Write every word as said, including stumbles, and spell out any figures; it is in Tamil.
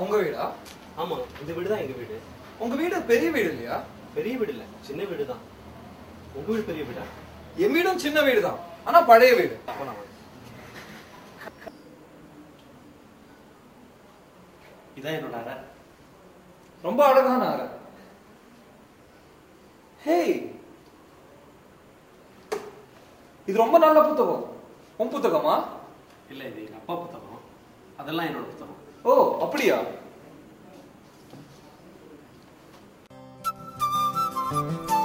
உங்க வீடா? ஆமா, இந்த வீடு தான் எங்க வீடு. உங்க வீடு பெரிய வீடு இல்லையா? பெரிய வீடு இல்ல, சின்ன வீடு தான். உங்க வீடு பெரிய வீடா? என் வீடும் சின்ன வீடு தான், ஆனா பழைய வீடு. இதான் என்னோட அறை. ரொம்ப அழகான அறை. ஹேய், இது ரொம்ப நல்ல புத்தகம். உன் புத்தகமா? இல்ல, இது எங்க அப்பா புத்தகம். அதெல்லாம் என்னோட புத்தகம். ஓ, அப்படியா? Thank you.